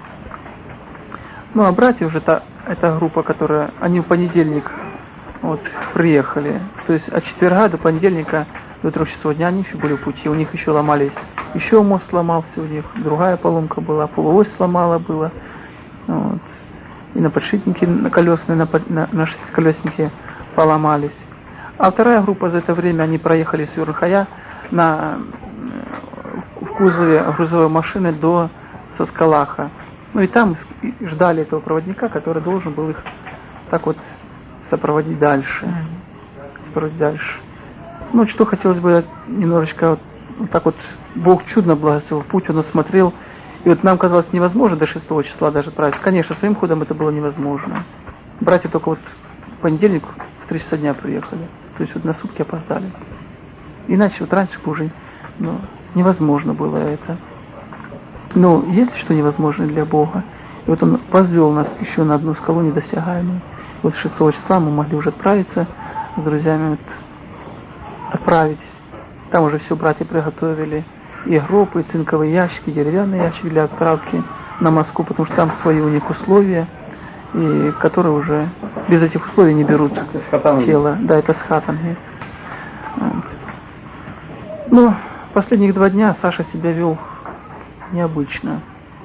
Ну а братья уже, та, эта группа, которая, они в понедельник вот, приехали. То есть от четверга до понедельника, до трех часов дня они еще были в пути. У них еще ломались. Еще мост сломался у них, другая поломка была, полуось сломала было. Вот. И на подшипники на колесные, на, на, на шестиколесники поломались. А вторая группа за это время, они проехали с Юрхая на, в кузове грузовой машины до Соскалаха. Ну и там ждали этого проводника, который должен был их так вот сопроводить дальше. Сопроводить дальше. Ну, что хотелось бы немножечко вот, вот так вот, Бог чудно благословил путь, он осмотрел, И вот нам казалось невозможно до шестого числа даже отправиться. Конечно, своим ходом это было невозможно. Братья только вот в понедельник в три часа дня приехали. То есть вот на сутки опоздали. Иначе вот раньше бы уже ну, невозможно было это. Но есть что невозможно для Бога. И вот Он возвел нас еще на одну скалу недосягаемую. Вот шестого числа мы могли уже отправиться с друзьями, вот, отправить. Там уже все братья приготовили. И гроб, и цинковые ящики, деревянный ящик для отправки на Москву, потому что там свои у них условия, и которые уже без этих условий не берут тело. Да, это с хатами. Вот. Ну, последних два дня Саша себя вел необычно.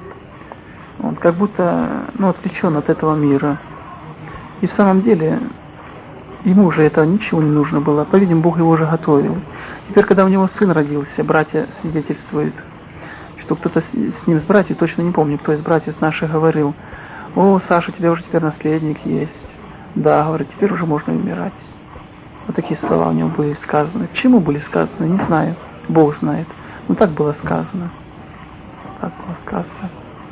Он как будто ну, отвлечен от этого мира. И в самом деле ему уже этого ничего не нужно было. По-видимому, Бог его уже готовил. Теперь, когда у него сын родился, братья свидетельствуют, что кто-то с ним, с братьев, точно не помню, кто из братьев наших говорил: «О, Саша, у тебя уже теперь наследник есть». Да, говорит, теперь уже можно умирать. Вот такие слова у него были сказаны. К чему были сказаны, не знаю. Бог знает. Но так было сказано. Так было сказано.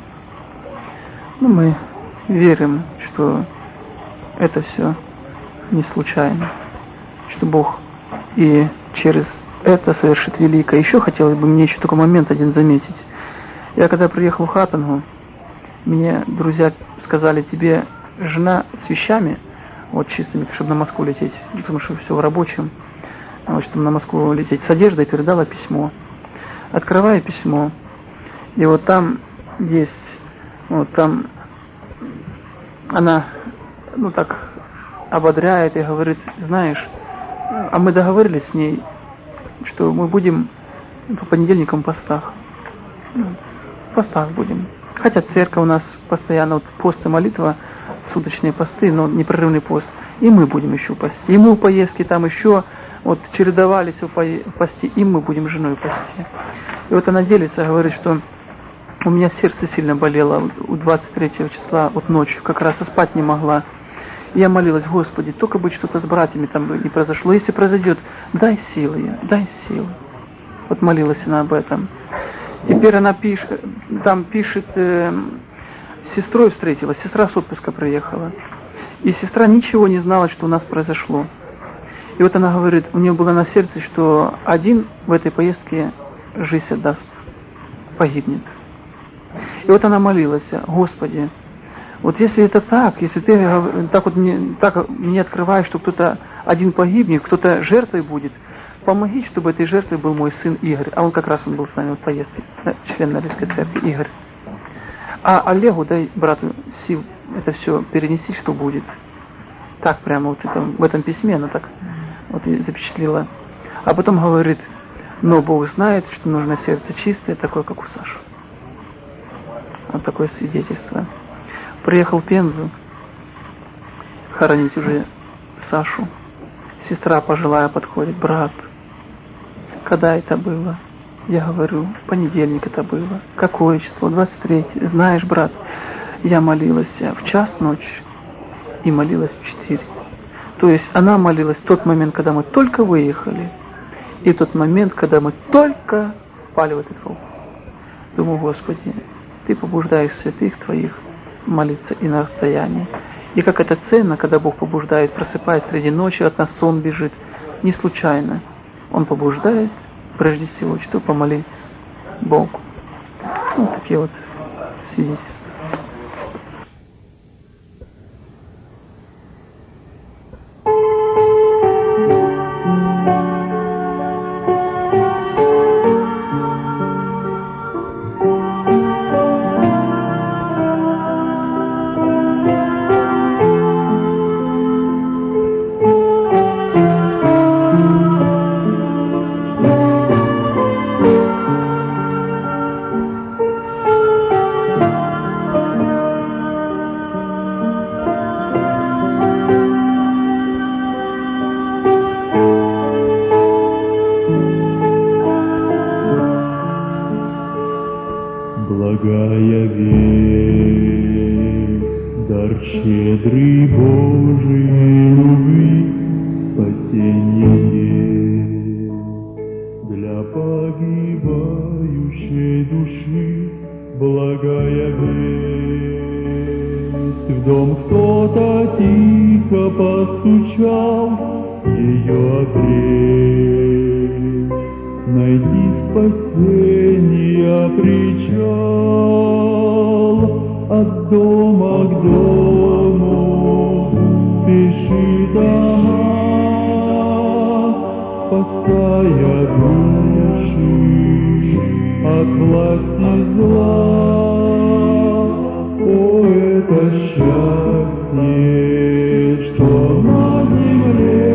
Ну, мы верим, что это все не случайно. Что Бог и через это совершит великое. Еще хотелось бы мне еще только момент один заметить. Я когда приехал в Хатангу, мне друзья сказали: тебе жена с вещами, вот чистыми, чтобы на Москву лететь, потому что все в рабочем, вот, чтобы на Москву лететь, с одеждой передала письмо. Открываю письмо, и вот там есть, вот там она, ну так, ободряет и говорит: знаешь, а мы договорились с ней, что мы будем по понедельникам в постах. В постах будем. Хотя церковь у нас постоянно, вот пост и молитва, суточные посты, но непрерывный пост. И мы будем еще пасти. И мы в поездке там еще вот чередовались в посте, и мы будем женой пасти. И вот она делится, говорит, что у меня сердце сильно болело у двадцать третьего числа, вот ночью, как раз и спать не могла. Я молилась: Господи, только бы что-то с братьями там не произошло. Если произойдет, дай силы, дай силы. Вот молилась она об этом. Теперь она пишет, там пишет, э, с сестрой встретилась, сестра с отпуска приехала. И сестра ничего не знала, что у нас произошло. И вот она говорит, у нее было на сердце, что один в этой поездке жизнь отдаст, погибнет. И вот она молилась: Господи, вот если это так, если ты так вот мне, так мне открываешь, что кто-то один погибнет, кто-то жертвой будет, помоги, чтобы этой жертвой был мой сын Игорь. А он как раз он был с нами в поездке, член Норильской церкви, Игорь. А Олегу, дай брату сил это все перенести, что будет. Так прямо вот это, в этом письме она так вот запечатлела. А потом говорит: но Бог знает, что нужно сердце чистое, такое, как у Саши. Вот такое свидетельство. Приехал в Пензу хоронить уже Сашу. Сестра пожилая подходит: брат, когда это было? Я говорю: в понедельник это было. Какое число? двадцать третье. Знаешь, брат, я молилась в час ночи и молилась в четыре. То есть она молилась в тот момент, когда мы только выехали, и тот момент, когда мы только впали в этот волк. Думаю: Господи, Ты побуждаешь святых Твоих молиться и на расстоянии. И как это ценно, когда Бог побуждает, просыпаясь среди ночи, от нас сон бежит. Не случайно. Он побуждает, прежде всего, что помолиться Богу. Вот такие вот свидетельства. кто-то тихо постучал ее огреть, найти спасения причал, от дома к дому спешит она, спасая души от власти зла. О, это счастье, что на земле.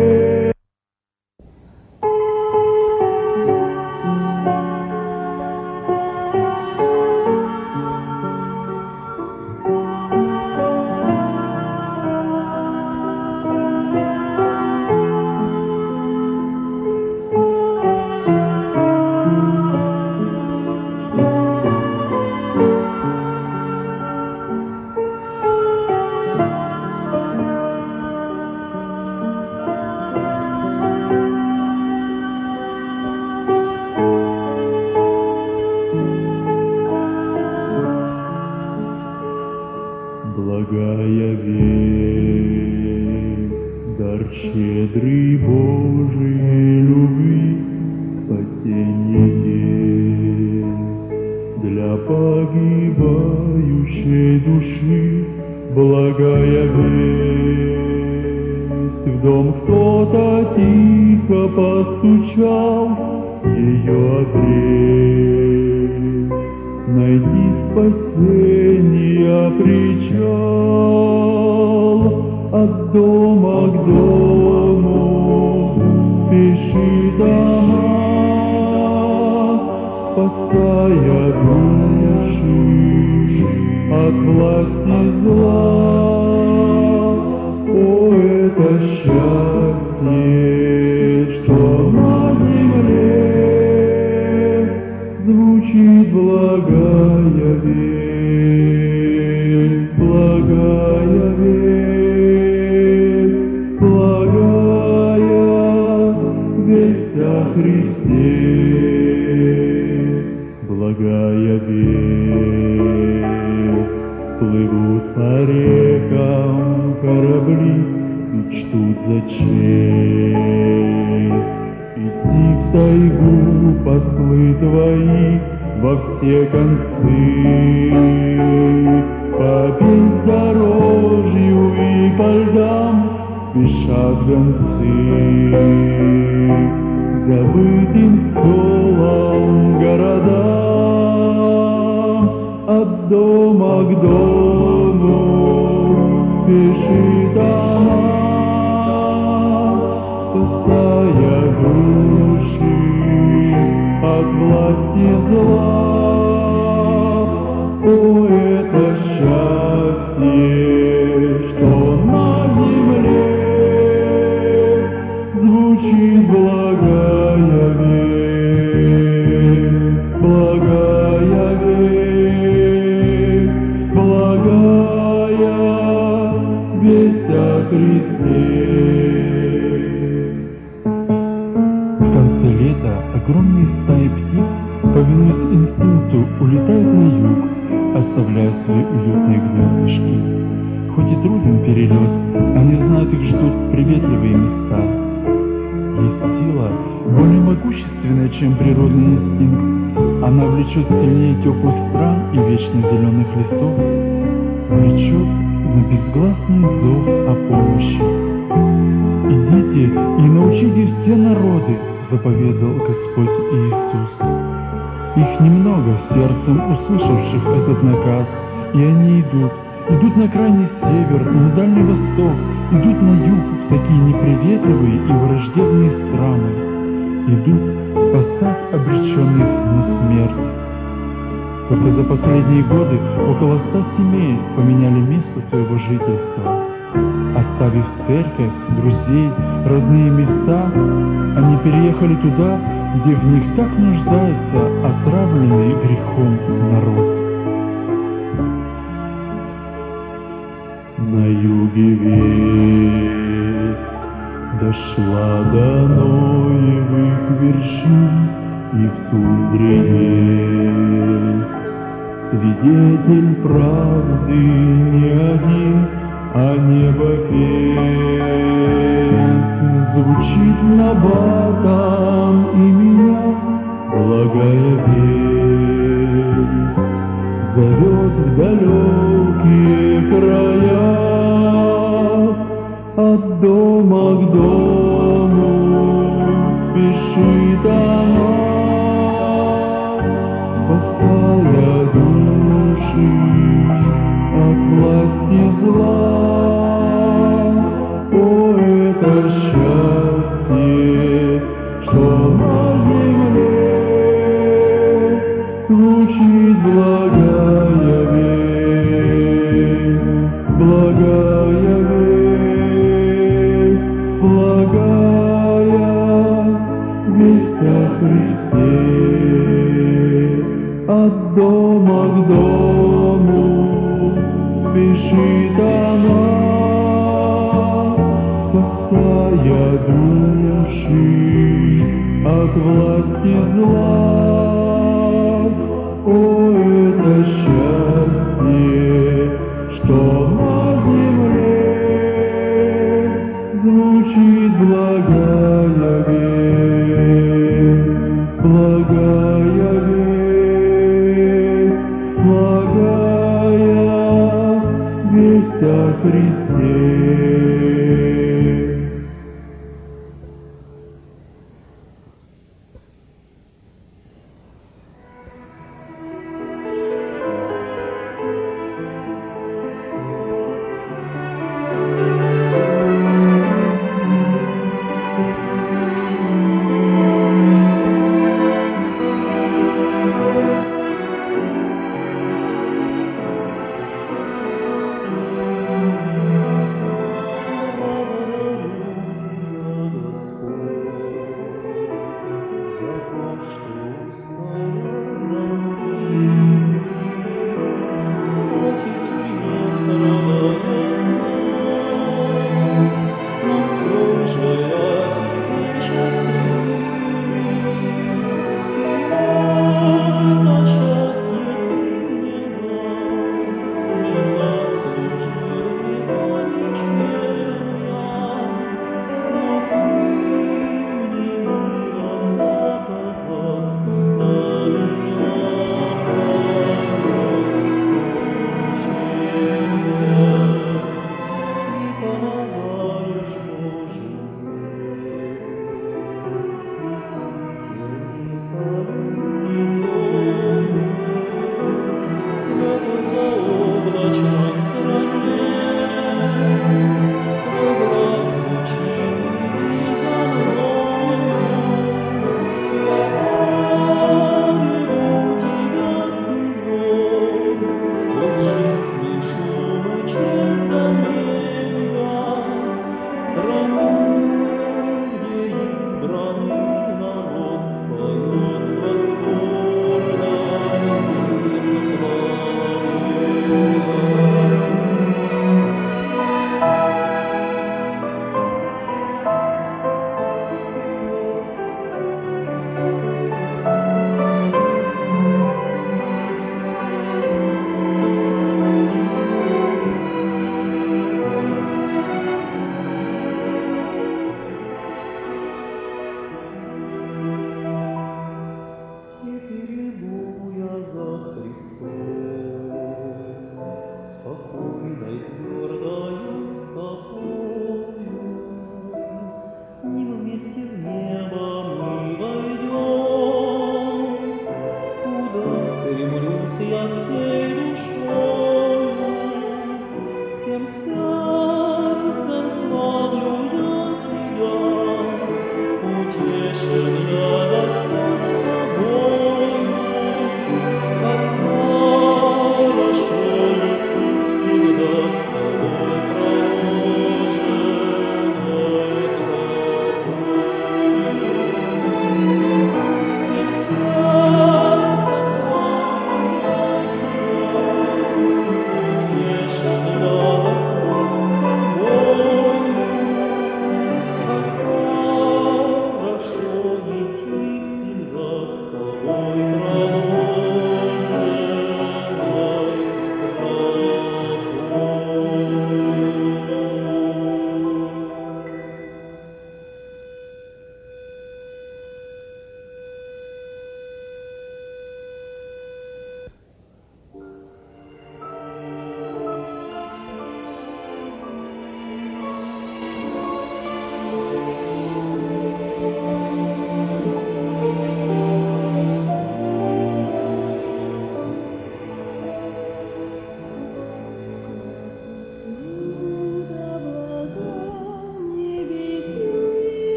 Благая весть, дар щедрый Божией любви, спасение есть для погибающей души. Благая весть, в дом кто-то тихо постучал ее огреть, найти спасения причал, от дома к дому спешит она, спасая души от власти зла. О, это счастье, что на земле звучит благая весть, благая весть, благая весть о Христе, благая весть. Плывут по рекам корабли, мечтут за честь. Идти в тайгу послы твои во все концы, по бездорожью и по льдам спешат гонцы, забытым столом городам, от дома к дому спешит она, спасая души от власти зла. О, это счастье, что на земле звучит благая весть, благая весть, благая весть о Христе. В конце лета огромные стаи птиц, повинуясь инстинкту, улетают на юг, оставляя свои уютные гнездышки. Хоть и труден перелет, они знают, их ждут приветливые места. Есть сила, более могущественная, чем природный инстинкт. Она влечет сильнее теплых стран и вечно зеленых лесов, влечет на безгласный зов о помощи. «Идите и научите все народы», — заповедал Господь Иисус. Их немного, сердцем услышавших этот наказ, и они идут, идут на крайний север, на дальний восток, идут на юг в такие неприветливые и враждебные страны, идут спасать обреченных на смерть. Только за последние годы около ста семей поменяли место своего жительства. Оставив церковь, друзей, родные места, они переехали туда, где в них так нуждается отравленный грехом народ. На юге весть дошла до Ноевых вершин, и в тундре есть свидетель правды не один, а небо песнь звучит набатом, и меня благая весть зовет в далекие края, от дома к дому спешит она, спасая души от власти зла. О, это счастье, что на земле звучит благая весть, благая весть, благая весть о Христе. От дома к дому спешит она, спасая души от власти зла. О, это счастье, что на земле звучит благая весть, благая весть, благая весть о Христе.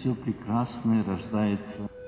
все прекрасное рождается